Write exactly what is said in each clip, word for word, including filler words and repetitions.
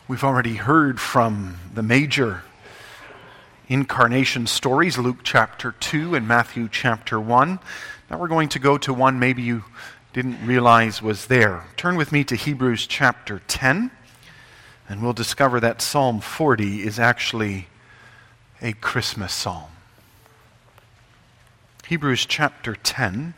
We've already heard from the major incarnation stories, Luke chapter two and Matthew chapter one. Now we're going to go to one maybe you didn't realize was there. Turn with me to Hebrews chapter ten, and we'll discover that Psalm forty is actually a Christmas psalm. Hebrews chapter ten.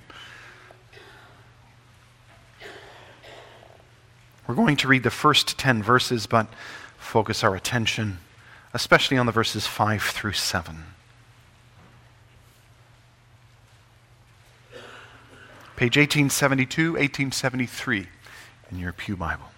We're going to read the first ten verses, but focus our attention especially on the verses five through seven. Page eighteen seventy-two, eighteen seventy-three in your Pew Bible.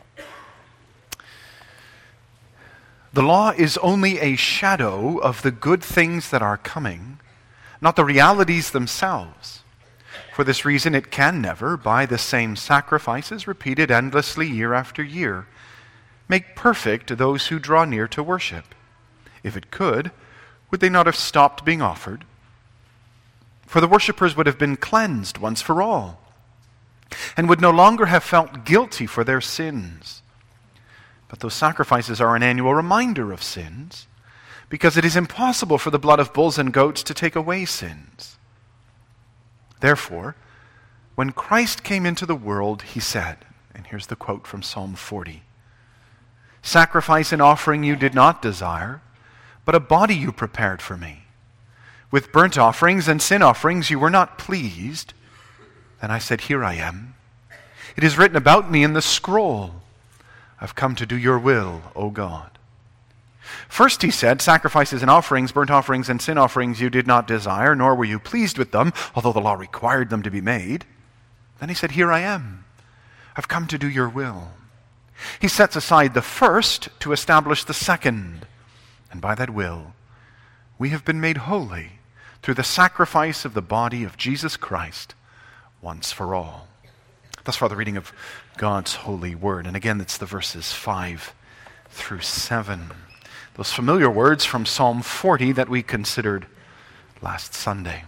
The law is only a shadow of the good things that are coming, not the realities themselves. For this reason, it can never, by the same sacrifices repeated endlessly year after year, make perfect those who draw near to worship. If it could, would they not have stopped being offered? For the worshippers would have been cleansed once for all, and would no longer have felt guilty for their sins. But those sacrifices are an annual reminder of sins, because it is impossible for the blood of bulls and goats to take away sins. Therefore, when Christ came into the world, he said, and here's the quote from Psalm forty, "Sacrifice and offering you did not desire, but a body you prepared for me. With burnt offerings and sin offerings you were not pleased. Then I said, here I am. It is written about me in the scroll. I've come to do your will, O God." First he said, "Sacrifices and offerings, burnt offerings and sin offerings you did not desire, nor were you pleased with them, although the law required them to be made." Then he said, "Here I am. I've come to do your will." He sets aside the first to establish the second. And by that will, we have been made holy through the sacrifice of the body of Jesus Christ once for all. Thus far the reading of God's holy word. And again, it's the verses five through seven. Those familiar words from Psalm forty that we considered last Sunday.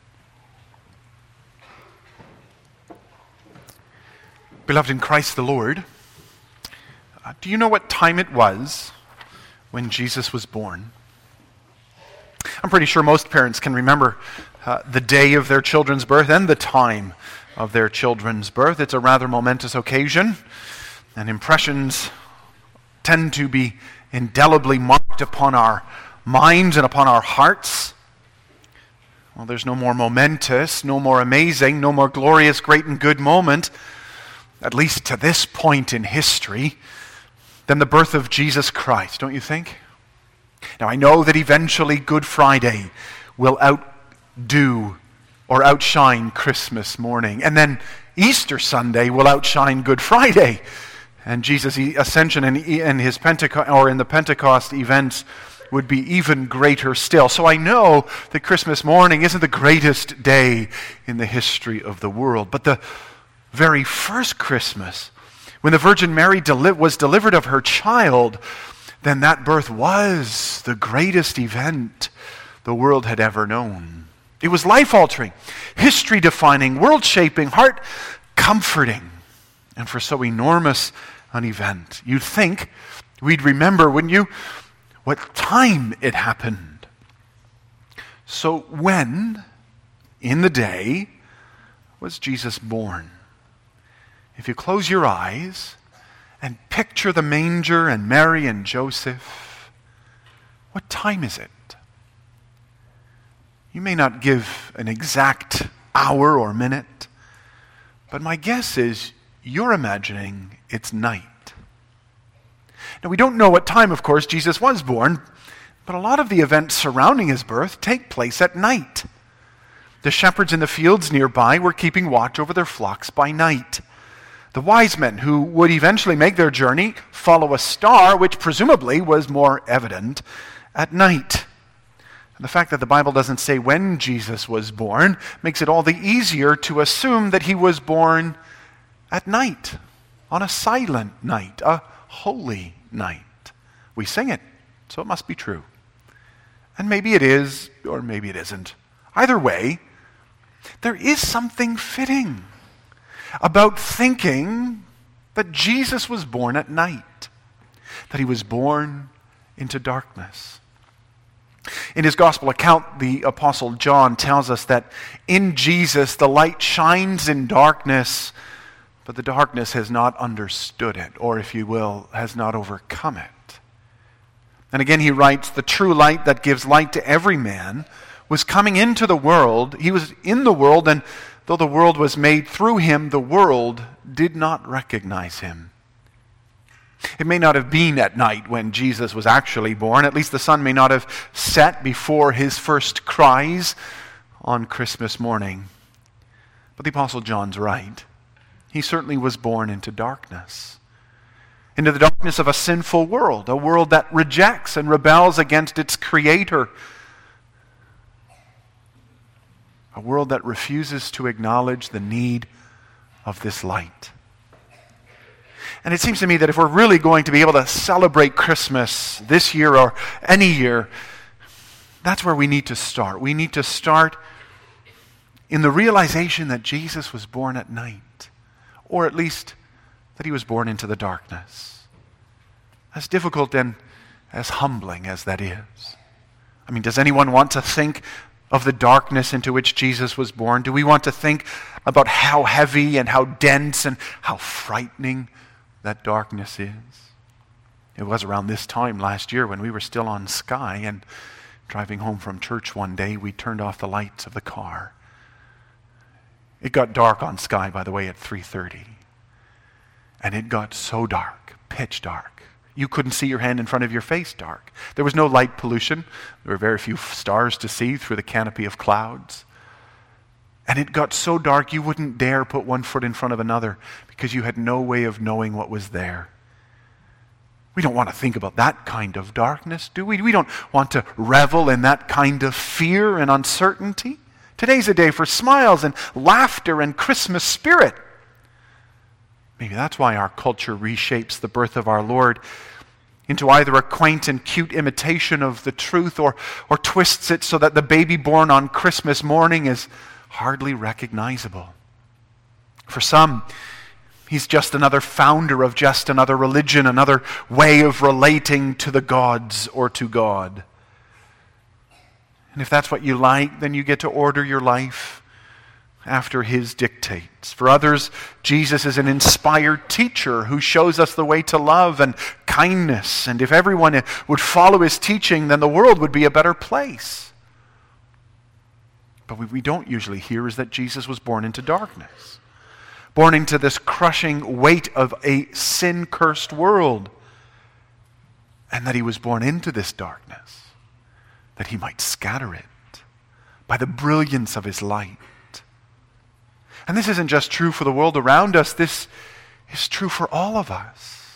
Beloved in Christ the Lord, uh, do you know what time it was when Jesus was born? I'm pretty sure most parents can remember uh, the day of their children's birth and the time of their children's birth. It's a rather momentous occasion, and impressions tend to be indelibly marked upon our minds and upon our hearts. Well, there's no more momentous, no more amazing, no more glorious, great and good moment, at least to this point in history, than the birth of Jesus Christ, don't you think? Now, I know that eventually Good Friday will outdo or outshine Christmas morning, and then Easter Sunday will outshine Good Friday. And Jesus' ascension and in his Pentecost or in the Pentecost events would be even greater still. So I know that Christmas morning isn't the greatest day in the history of the world, but the very first Christmas, when the Virgin Mary deli- was delivered of her child, then that birth was the greatest event the world had ever known. It was life-altering, history-defining, world-shaping, heart-comforting, and for so enormous an event, you'd think we'd remember, wouldn't you, what time it happened. So when, in the day, was Jesus born? If you close your eyes and picture the manger and Mary and Joseph, what time is it? You may not give an exact hour or minute, but my guess is you're imagining it's night. Now, we don't know what time, of course, Jesus was born, but a lot of the events surrounding his birth take place at night. The shepherds in the fields nearby were keeping watch over their flocks by night. The wise men who would eventually make their journey follow a star, which presumably was more evident at night. And the fact that the Bible doesn't say when Jesus was born makes it all the easier to assume that he was born at night, on a silent night, a holy night. We sing it, so it must be true. And maybe it is, or maybe it isn't. Either way, there is something fitting about thinking that Jesus was born at night. that he was born into darkness. In his gospel account, the Apostle John tells us that in Jesus the light shines in darkness, but the darkness has not understood it, or if you will, has not overcome it. And again he writes, the true light that gives light to every man was coming into the world. He was in the world, and though the world was made through him, the world did not recognize him. It may not have been at night when Jesus was actually born. At least the sun may not have set before his first cries on Christmas morning. But the Apostle John's right. He certainly was born into darkness. Into the darkness of a sinful world, a world that rejects and rebels against its Creator. A world that refuses to acknowledge the need of this light. And it seems to me that if we're really going to be able to celebrate Christmas this year or any year, that's where we need to start. We need to start in the realization that Jesus was born at night, or at least that he was born into the darkness. As difficult and as humbling as that is. I mean, does anyone want to think of the darkness into which Jesus was born? Do we want to think about how heavy and how dense and how frightening that darkness is? It was around this time last year when we were still on Skye, and driving home from church one day, we turned off the lights of the car. It got dark on Skye, by the way, at three thirty. And it got so dark, pitch dark. You couldn't see your hand in front of your face dark. There was no light pollution. There were very few stars to see through the canopy of clouds. And it got so dark you wouldn't dare put one foot in front of another because you had no way of knowing what was there. We don't want to think about that kind of darkness, do we? We don't want to revel in that kind of fear and uncertainty. Today's a day for smiles and laughter and Christmas spirit. Maybe that's why our culture reshapes the birth of our Lord into either a quaint and cute imitation of the truth or, or twists it so that the baby born on Christmas morning is hardly recognizable. For some, he's just another founder of just another religion, another way of relating to the gods or to God. And if that's what you like, then you get to order your life after his dictates. For others, Jesus is an inspired teacher who shows us the way to love and kindness. And if everyone would follow his teaching, then the world would be a better place. But what we don't usually hear is that Jesus was born into darkness. Born into this crushing weight of a sin-cursed world. And that he was born into this darkness, that he might scatter it by the brilliance of his light. And this isn't just true for the world around us, this is true for all of us.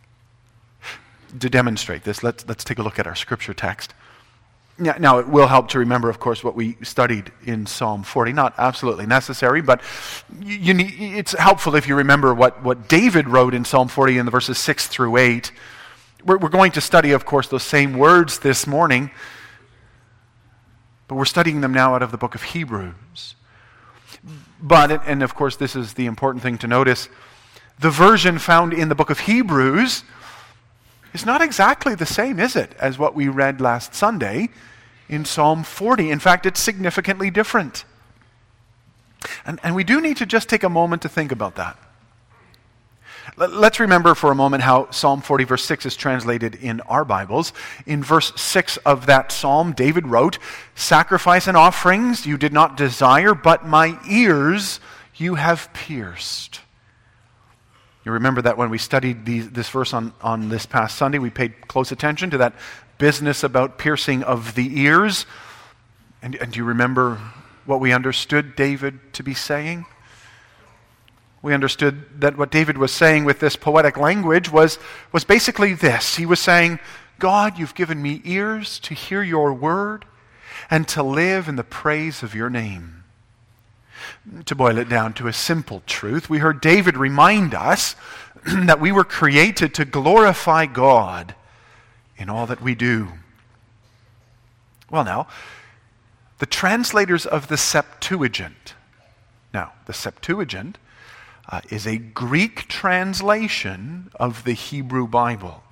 To demonstrate this, let's, let's take a look at our scripture text. Now, now, it will help to remember, of course, what we studied in Psalm forty. Not absolutely necessary, but you, you need, it's helpful if you remember what, what David wrote in Psalm forty in the verses six through eight. We're, we're going to study, of course, those same words this morning, but we're studying them now out of the book of Hebrews. But, and of course this is the important thing to notice, the version found in the book of Hebrews is not exactly the same, is it, as what we read last Sunday in Psalm forty. In fact, it's significantly different. And, and we do need to just take a moment to think about that. Let's remember for a moment how Psalm forty verse six is translated in our Bibles. In verse six of that psalm, David wrote, "Sacrifice and offerings you did not desire, but my ears you have pierced." You remember that when we studied the, this verse on, on this past Sunday, we paid close attention to that business about piercing of the ears. And, and do you remember what we understood David to be saying? We understood that what David was saying with this poetic language was, was basically this. He was saying, God, you've given me ears to hear your word and to live in the praise of your name. To boil it down to a simple truth, we heard David remind us that we were created to glorify God in all that we do. Well now, the translators of the Septuagint, now the Septuagint, Uh, is a Greek translation of the Hebrew Bible.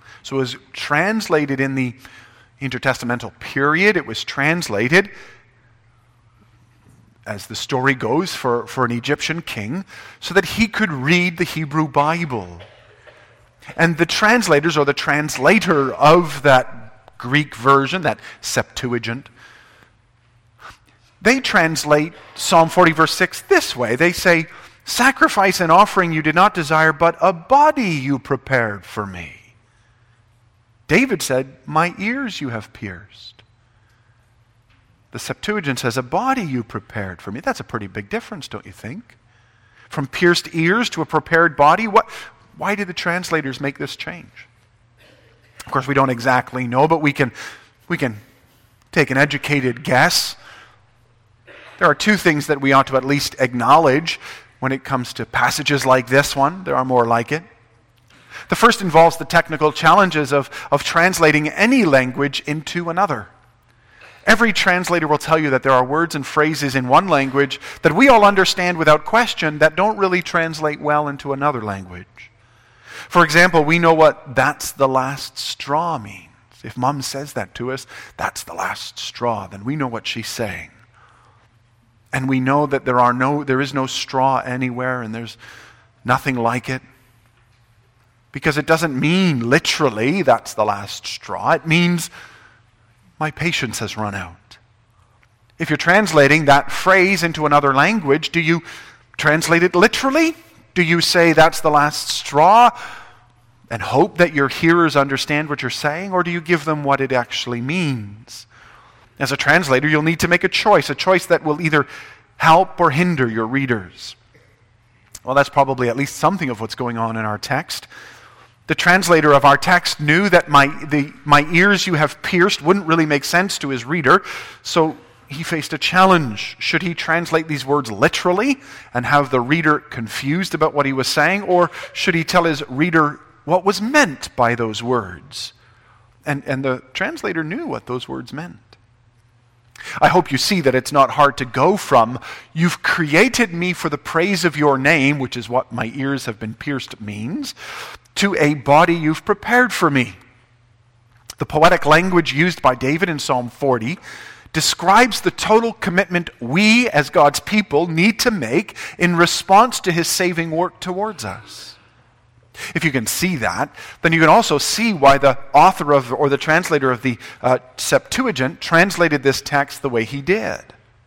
So it was translated in the intertestamental period. It was translated, as the story goes, for, for an Egyptian king, so that he could read the Hebrew Bible. And the translators, or the translator of that Greek version, that Septuagint, they translate Psalm forty, verse six this way. They say, "Sacrifice and offering you did not desire, but a body you prepared for me." David said, "My ears you have pierced." The Septuagint says, "A body you prepared for me." That's a pretty big difference, don't you think? From pierced ears to a prepared body. What? Why did the translators make this change? Of course, we don't exactly know, but we can, we can take an educated guess. There are two things that we ought to at least acknowledge when it comes to passages like this one. There are more like it. The first involves the technical challenges of, of translating any language into another. Every translator will tell you that there are words and phrases in one language that we all understand without question that don't really translate well into another language. For example, we know what "that's the last straw" means. If Mom says that to us, "that's the last straw," then we know what she's saying. And we know that there are no, there is no straw anywhere, and there's nothing like it. Because it doesn't mean literally, "that's the last straw." It means, my patience has run out. If you're translating that phrase into another language, do you translate it literally? Do you say, "that's the last straw," and hope that your hearers understand what you're saying? Or do you give them what it actually means? As a translator, you'll need to make a choice, a choice that will either help or hinder your readers. Well, that's probably at least something of what's going on in our text. The translator of our text knew that my, the, my ears you have pierced wouldn't really make sense to his reader, so he faced a challenge. Should he translate these words literally and have the reader confused about what he was saying, or should he tell his reader what was meant by those words? And, and the translator knew what those words meant. I hope you see that it's not hard to go from, "You've created me for the praise of your name," which is what "my ears have been pierced" means, to "a body you've prepared for me." The poetic language used by David in Psalm forty describes the total commitment we as God's people need to make in response to his saving work towards us. If you can see that, then you can also see why the author of, or the translator of the uh, Septuagint translated this text the way he did.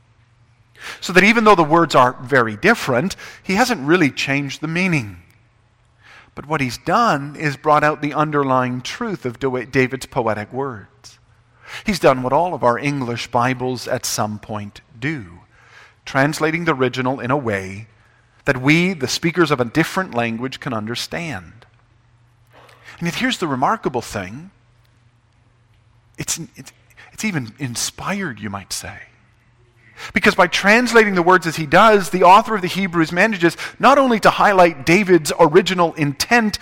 So that even though the words are very different, he hasn't really changed the meaning. But what he's done is brought out the underlying truth of David's poetic words. He's done what all of our English Bibles at some point do, translating the original in a way that we, the speakers of a different language, can understand. And yet here's the remarkable thing. It's, it's, it's even inspired, you might say. Because by translating the words as he does, the author of the Hebrews manages not only to highlight David's original intent,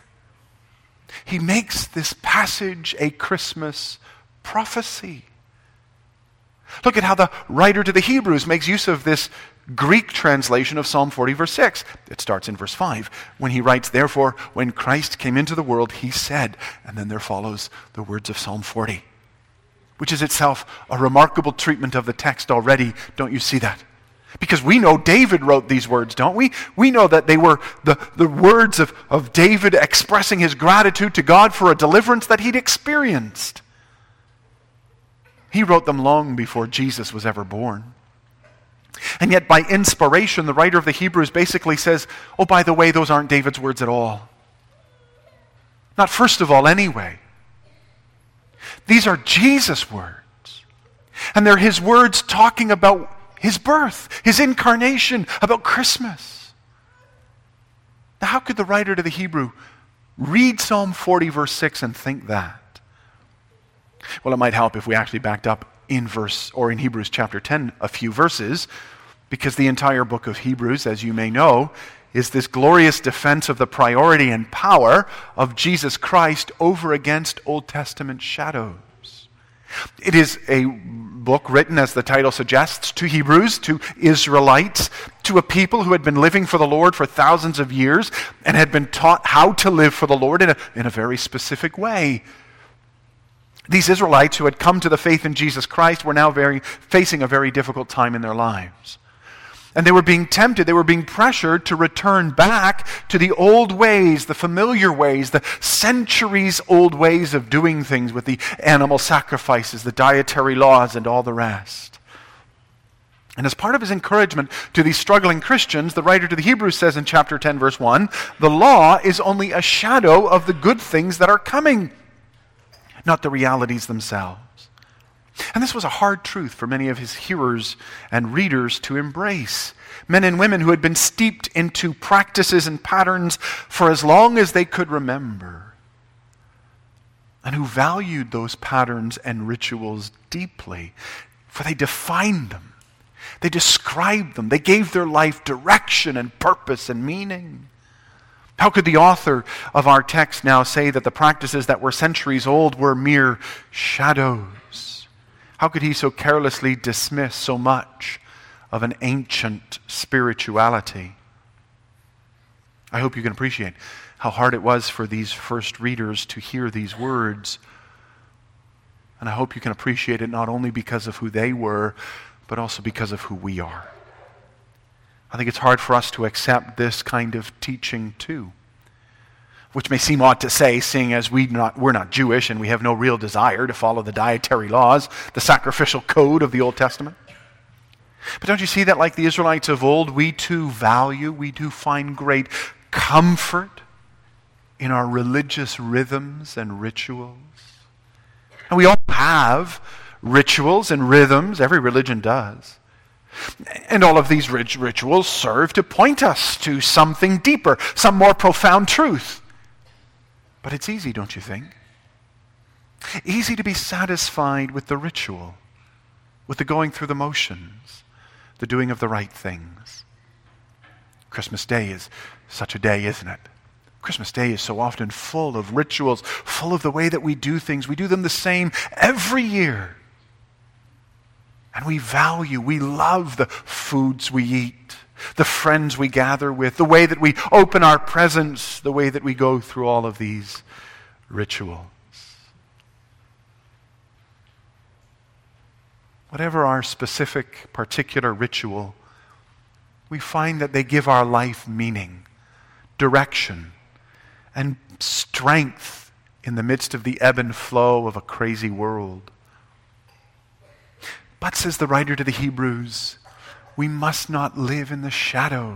he makes this passage a Christmas prophecy. Look at how the writer to the Hebrews makes use of this Greek translation of Psalm forty, verse six. It starts in verse five, when he writes, "Therefore, when Christ came into the world, he said," and then there follows the words of Psalm forty, which is itself a remarkable treatment of the text already. Don't you see that? Because we know David wrote these words, don't we? We know that they were the, the words of, of David expressing his gratitude to God for a deliverance that he'd experienced. He wrote them long before Jesus was ever born. And yet by inspiration, the writer of the Hebrews basically says, oh, by the way, those aren't David's words at all. Not first of all, anyway. These are Jesus' words. And they're his words talking about his birth, his incarnation, about Christmas. Now, how could the writer to the Hebrew read Psalm forty, verse six, and think that? Well, it might help if we actually backed up in verse, or in Hebrews chapter ten, a few verses, because the entire book of Hebrews, as you may know, is this glorious defense of the priority and power of Jesus Christ over against Old Testament shadows. It is a book written, as the title suggests, to Hebrews, to Israelites, to a people who had been living for the Lord for thousands of years and had been taught how to live for the Lord in a, in a very specific way. These Israelites who had come to the faith in Jesus Christ were now very, facing a very difficult time in their lives. And they were being tempted, they were being pressured to return back to the old ways, the familiar ways, the centuries-old ways of doing things with the animal sacrifices, the dietary laws, and all the rest. And as part of his encouragement to these struggling Christians, the writer to the Hebrews says in chapter ten, verse one, the law is only a shadow of the good things that are coming, not the realities themselves. And this was a hard truth for many of his hearers and readers to embrace. Men and women who had been steeped into practices and patterns for as long as they could remember, and who valued those patterns and rituals deeply, for they defined them, they described them, they gave their life direction and purpose and meaning. How could the author of our text now say that the practices that were centuries old were mere shadows? How could he so carelessly dismiss so much of an ancient spirituality? I hope you can appreciate how hard it was for these first readers to hear these words. And I hope you can appreciate it not only because of who they were, but also because of who we are. I think it's hard for us to accept this kind of teaching too, which may seem odd to say, seeing as we not, we're not Jewish and we have no real desire to follow the dietary laws, the sacrificial code of the Old Testament. But don't you see that like the Israelites of old, we too value, we do find great comfort in our religious rhythms and rituals? And we all have rituals and rhythms, every religion does. And all of these rit- rituals serve to point us to something deeper, some more profound truth. But it's easy, don't you think? Easy to be satisfied with the ritual, with the going through the motions, the doing of the right things. Christmas Day is such a day, isn't it? Christmas Day is so often full of rituals, full of the way that we do things. We do them the same every year. And we value, we love the foods we eat, the friends we gather with, the way that we open our presents, the way that we go through all of these rituals. Whatever our specific, particular ritual, we find that they give our life meaning, direction, and strength in the midst of the ebb and flow of a crazy world. But, says the writer to the Hebrews, we must not live in the shadows.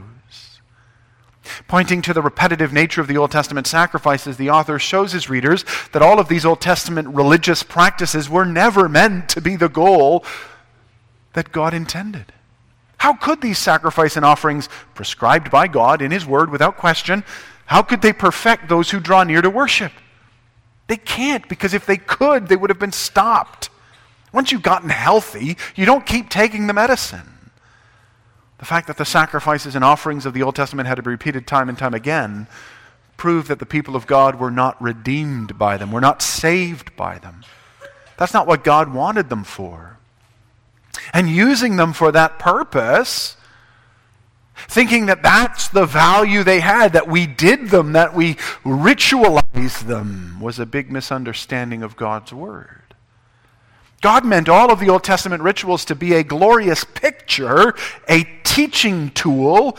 Pointing to the repetitive nature of the Old Testament sacrifices, the author shows his readers that all of these Old Testament religious practices were never meant to be the goal that God intended. How could these sacrifice and offerings, prescribed by God in His Word without question, how could they perfect those who draw near to worship? They can't, because if they could, they would have been stopped. Once you've gotten healthy, you don't keep taking the medicine. The fact that the sacrifices and offerings of the Old Testament had to be repeated time and time again proved that the people of God were not redeemed by them, were not saved by them. That's not what God wanted them for. And using them for that purpose, thinking that that's the value they had, that we did them, that we ritualized them, was a big misunderstanding of God's Word. God meant all of the Old Testament rituals to be a glorious picture, a teaching tool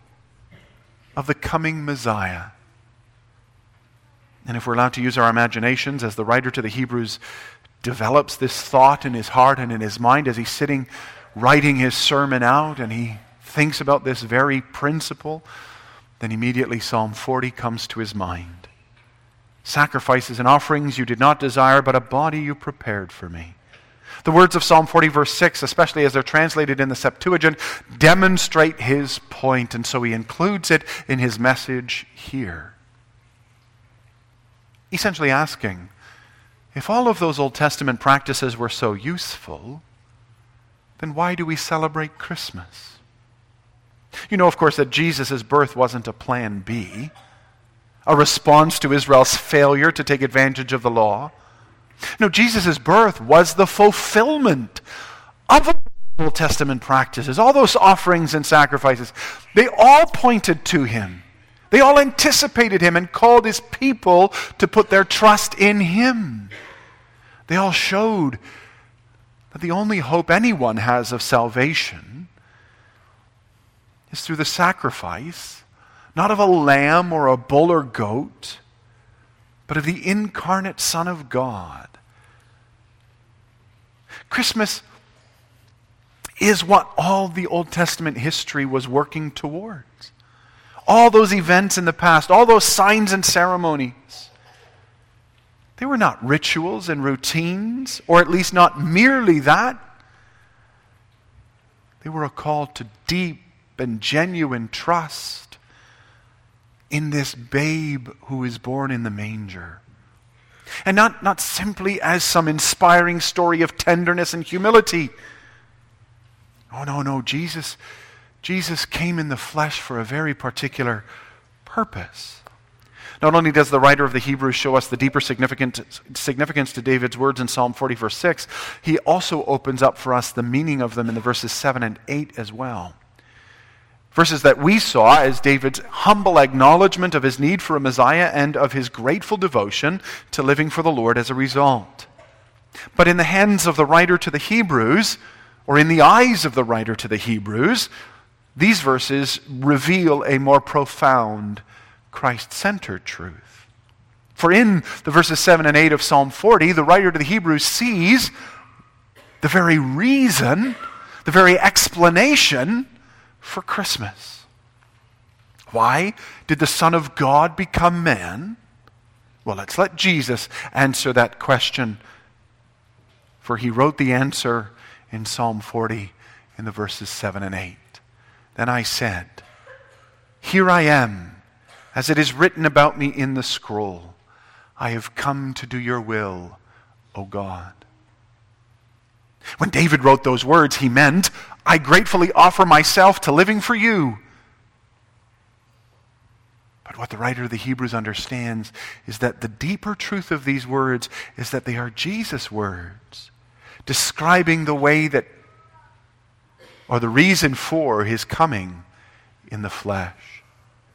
of the coming Messiah. And if we're allowed to use our imaginations, as the writer to the Hebrews develops this thought in his heart and in his mind as he's sitting writing his sermon out and he thinks about this very principle, then immediately Psalm forty comes to his mind. Sacrifices and offerings you did not desire, but a body you prepared for me. The words of Psalm forty verse six, especially as they're translated in the Septuagint, demonstrate his point, and so he includes it in his message here. Essentially asking, if all of those Old Testament practices were so useful, then why do we celebrate Christmas? You know, of course, that Jesus' birth wasn't a plan B, a response to Israel's failure to take advantage of the law. No, Jesus' birth was the fulfillment of the Old Testament practices, all those offerings and sacrifices, they all pointed to him. They all anticipated him and called his people to put their trust in him. They all showed that the only hope anyone has of salvation is through the sacrifice, not of a lamb or a bull or goat, but of the incarnate Son of God. Christmas is what all the Old Testament history was working towards. All those events in the past, all those signs and ceremonies, they were not rituals and routines, or at least not merely that. They were a call to deep and genuine trust in this babe who is born in the manger. And not, not simply as some inspiring story of tenderness and humility. Oh, no, no, Jesus, Jesus came in the flesh for a very particular purpose. Not only does the writer of the Hebrews show us the deeper significance, significance to David's words in Psalm forty, verse six, he also opens up for us the meaning of them in the verses seven and eight as well. Verses that we saw as David's humble acknowledgement of his need for a Messiah and of his grateful devotion to living for the Lord as a result. But in the hands of the writer to the Hebrews, or in the eyes of the writer to the Hebrews, these verses reveal a more profound Christ-centered truth. For in the verses seven and eight of Psalm forty, the writer to the Hebrews sees the very reason, the very explanation for Christmas. Why did the Son of God become man? Well, let's let Jesus answer that question, for he wrote the answer in Psalm forty in the verses seven and eight. Then I said, "Here I am, as it is written about me in the scroll. I have come to do your will, O God." When David wrote those words, he meant, I gratefully offer myself to living for you. But what the writer of the Hebrews understands is that the deeper truth of these words is that they are Jesus' words, describing the way that, or the reason for his coming in the flesh.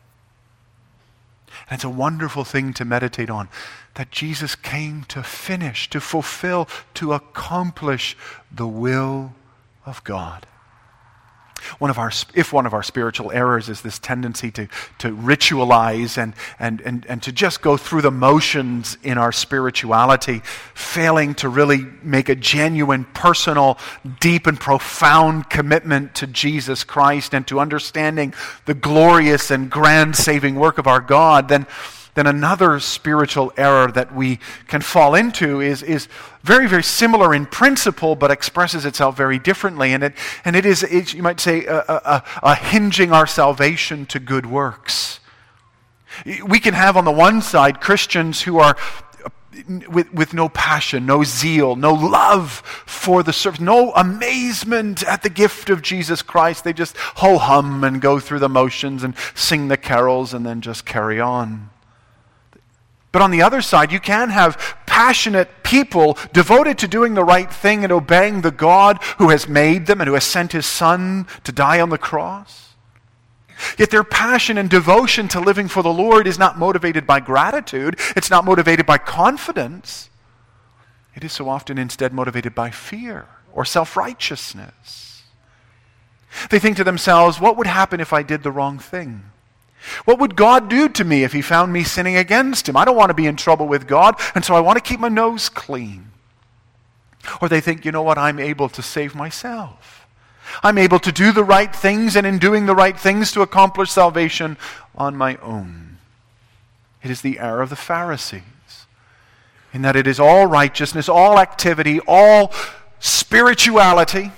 And it's a wonderful thing to meditate on, that Jesus came to finish, to fulfill, to accomplish the will of God. One of our, if one of our spiritual errors is this tendency to, to ritualize and, and, and, and to just go through the motions in our spirituality, failing to really make a genuine, personal, deep and profound commitment to Jesus Christ and to understanding the glorious and grand saving work of our God, then then another spiritual error that we can fall into is, is very, very similar in principle, but expresses itself very differently. And it, and it is, it, you might say, a, a, a hinging our salvation to good works. We can have on the one side Christians who are with, with no passion, no zeal, no love for the service, no amazement at the gift of Jesus Christ. They just ho-hum and go through the motions and sing the carols and then just carry on. But on the other side, you can have passionate people devoted to doing the right thing and obeying the God who has made them and who has sent his Son to die on the cross. Yet their passion and devotion to living for the Lord is not motivated by gratitude. It's not motivated by confidence. It is so often instead motivated by fear or self-righteousness. They think to themselves, what would happen if I did the wrong thing? What would God do to me if he found me sinning against him? I don't want to be in trouble with God, and so I want to keep my nose clean. Or they think, you know what, I'm able to save myself. I'm able to do the right things, and in doing the right things to accomplish salvation on my own. It is the error of the Pharisees, in that it is all righteousness, all activity, all spirituality,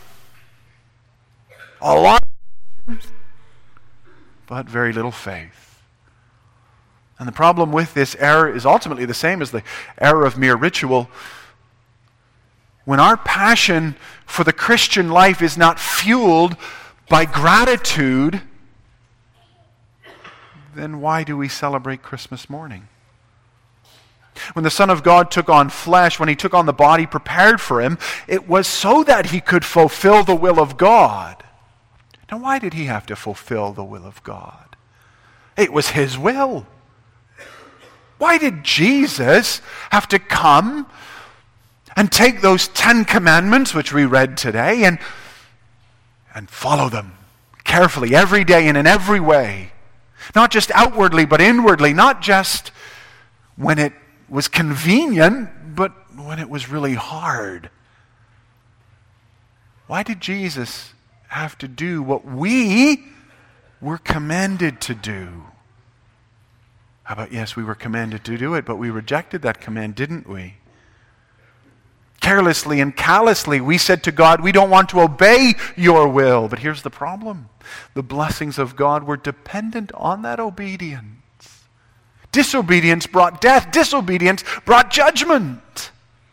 a lot of but very little faith. And the problem with this error is ultimately the same as the error of mere ritual. When our passion for the Christian life is not fueled by gratitude, then why do we celebrate Christmas morning? When the Son of God took on flesh, when he took on the body prepared for him, it was so that he could fulfill the will of God. Now, why did he have to fulfill the will of God? It was his will. Why did Jesus have to come and take those Ten Commandments, which we read today, and, and follow them carefully every day and in every way? Not just outwardly, but inwardly. Not just when it was convenient, but when it was really hard. Why did Jesus have to do what we were commanded to do? How about, yes, we were commanded to do it, but we rejected that command, didn't we? Carelessly and callously, we said to God, we don't want to obey your will. But here's the problem. The blessings of God were dependent on that obedience. Disobedience brought death. Disobedience brought judgment.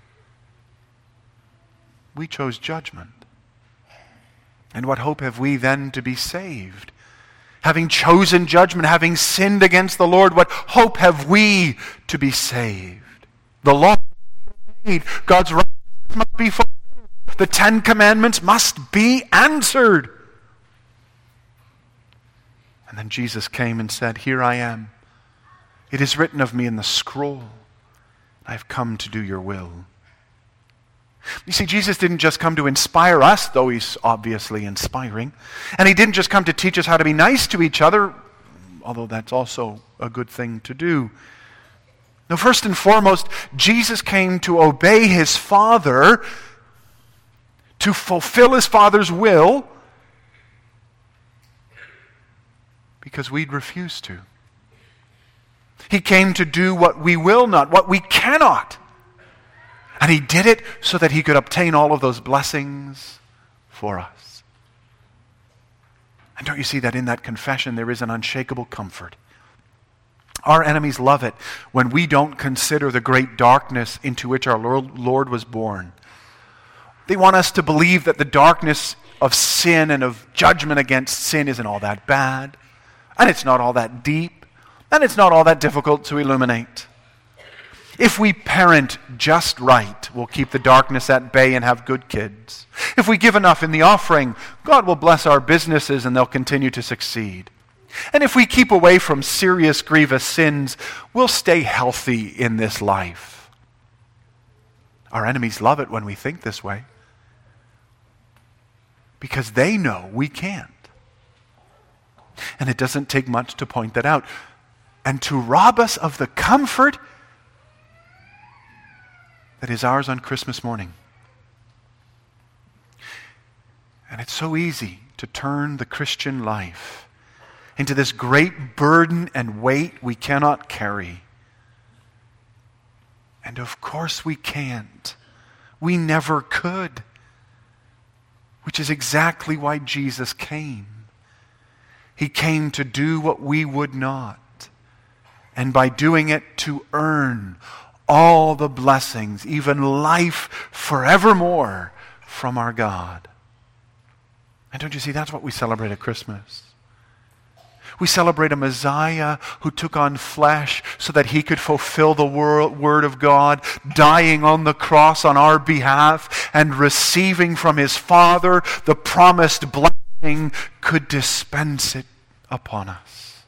We chose judgment. And what hope have we then to be saved? Having chosen judgment, having sinned against the Lord, what hope have we to be saved? The law must be obeyed. God's righteousness must be fulfilled. The Ten Commandments must be answered. And then Jesus came and said, here I am. It is written of me in the scroll. I have come to do your will. You see, Jesus didn't just come to inspire us, though he's obviously inspiring. And he didn't just come to teach us how to be nice to each other, although that's also a good thing to do. No, first and foremost, Jesus came to obey his Father, to fulfill his Father's will, because we'd refuse to. He came to do what we will not, what we cannot. And he did it so that he could obtain all of those blessings for us. And don't you see that in that confession there is an unshakable comfort? Our enemies love it when we don't consider the great darkness into which our Lord was born. They want us to believe that the darkness of sin and of judgment against sin isn't all that bad, and it's not all that deep, and it's not all that difficult to illuminate. If we parent just right, we'll keep the darkness at bay and have good kids. If we give enough in the offering, God will bless our businesses and they'll continue to succeed. And if we keep away from serious, grievous sins, we'll stay healthy in this life. Our enemies love it when we think this way, because they know we can't. And it doesn't take much to point that out. And to rob us of the comfort that is ours on Christmas morning. And it's so easy to turn the Christian life into this great burden and weight we cannot carry. And of course we can't. We never could. Which is exactly why Jesus came. He came to do what we would not. And by doing it, to earn all the blessings, even life forevermore from our God. And don't you see, that's what we celebrate at Christmas. We celebrate a Messiah who took on flesh so that he could fulfill the word of God, dying on the cross on our behalf and receiving from his Father the promised blessing, could dispense it upon us.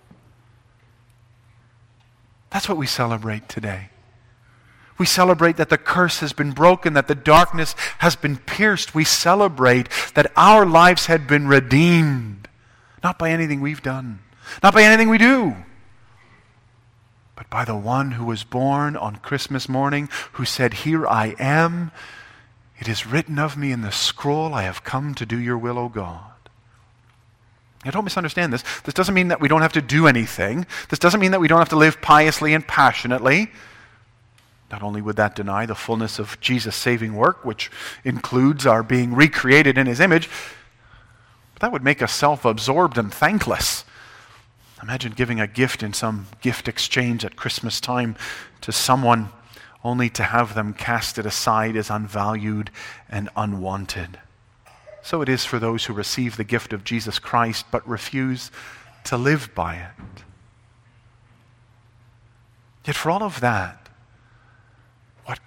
That's what we celebrate today. We celebrate that the curse has been broken, that the darkness has been pierced. We celebrate that our lives had been redeemed, not by anything we've done, not by anything we do, but by the one who was born on Christmas morning, who said, here I am. It is written of me in the scroll, I have come to do your will, O God. Now, don't misunderstand this. This doesn't mean that we don't have to do anything. This doesn't mean that we don't have to live piously and passionately. Not only would that deny the fullness of Jesus' saving work, which includes our being recreated in his image, but that would make us self-absorbed and thankless. Imagine giving a gift in some gift exchange at Christmas time to someone only to have them cast it aside as unvalued and unwanted. So it is for those who receive the gift of Jesus Christ but refuse to live by it. Yet for all of that,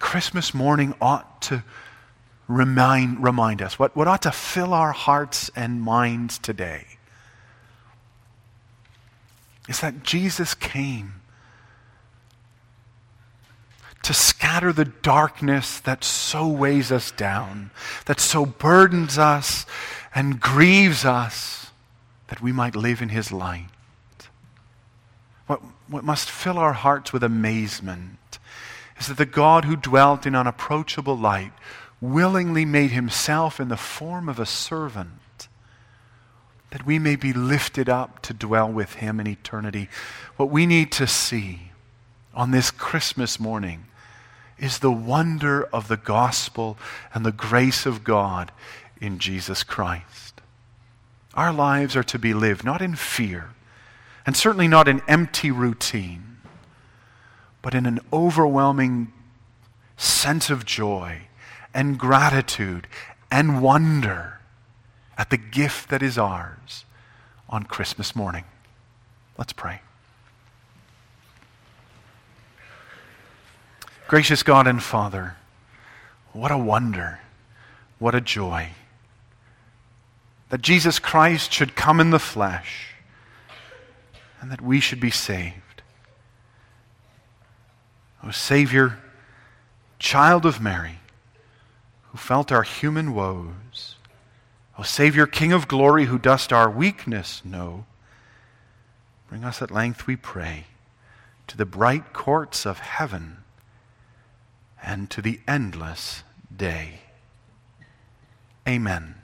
Christmas morning ought to remind, remind us, what, what ought to fill our hearts and minds today, is that Jesus came to scatter the darkness that so weighs us down, that so burdens us and grieves us, that we might live in his light. What, what must fill our hearts with amazement is that the God who dwelt in unapproachable light willingly made himself in the form of a servant, that we may be lifted up to dwell with him in eternity. What we need to see on this Christmas morning is the wonder of the gospel and the grace of God in Jesus Christ. Our lives are to be lived not in fear, and certainly not in empty routine, but in an overwhelming sense of joy and gratitude and wonder at the gift that is ours on Christmas morning. Let's pray. Gracious God and Father, what a wonder, what a joy that Jesus Christ should come in the flesh and that we should be saved. O Savior, child of Mary, who felt our human woes, O Savior, King of glory, who dost our weakness know, bring us at length, we pray, to the bright courts of heaven and to the endless day. Amen.